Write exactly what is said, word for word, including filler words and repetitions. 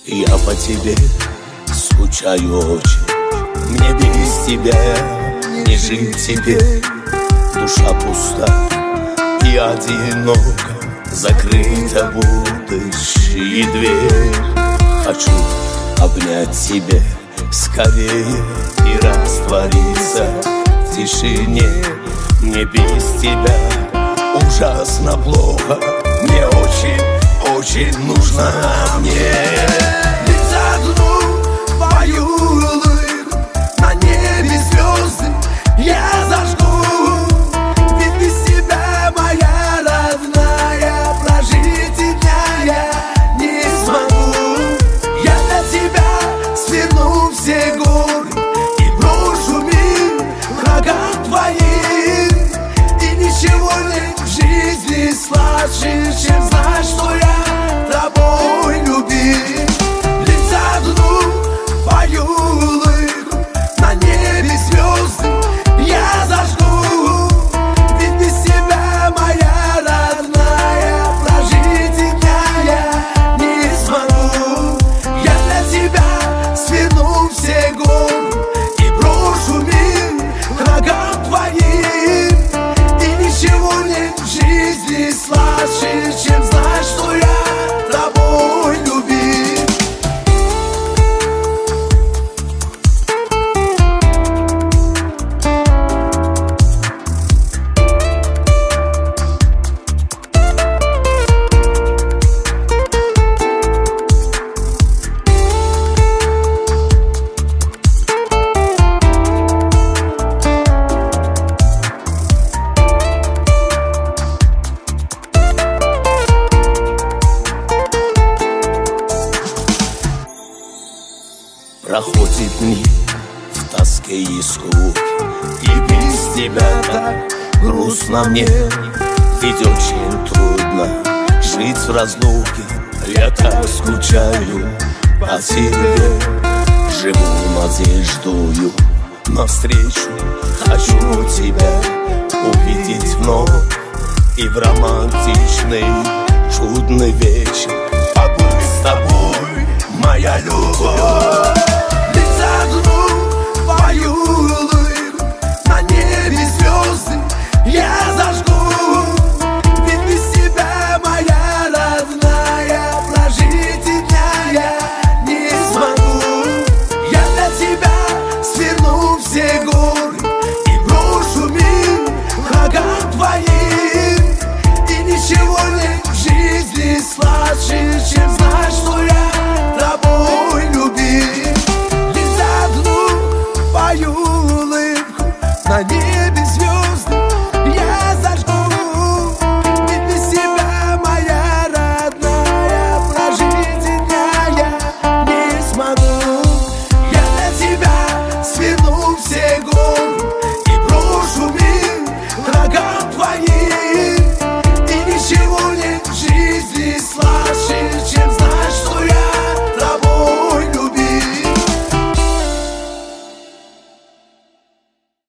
Я по тебе скучаю очень. Мне без тебя не жить теперь. Душа пуста и одинока, закрыта будущая дверь. Хочу обнять тебя скорее и раствориться в тишине. Мне без тебя ужасно плохо. Мне очень, очень нужна мне. Лишь одну твою улыбку, на небе звезды я зажгу. Ведь без тебя, моя родная, прожить и дня я не смогу. Я для тебя сверну все горы и брошу мир врагам твоим. И ничего нет в жизни сладче, чем знать, что я тобой любим. Лишь одну твою улыбку, на небе звезды я зажгу. Ведь без тебя, моя родная, прожить и дня я не смогу. Я для тебя сверну все горы и брошу мир врагам твоим. И ничего нет в жизни сладче, чем знать, что я тобой любим. Проходят дни в тоске и скуке, и без тебя так грустно мне. Ведь очень трудно жить в разлуке. Я так скучаю по тебе. Живу надеждою навстречу. Хочу тебя увидеть вновь. И в романтичный чудный вечер побыть с тобой, моя любовь. Одну твою улыбку, на небе звезды я зажгу. Ведь без тебя, моя родная, прожить и дня я не смогу. Я для тебя сверну все горы и брошу мир врагам твоим. И ничего нет в жизни сладче, чем знать,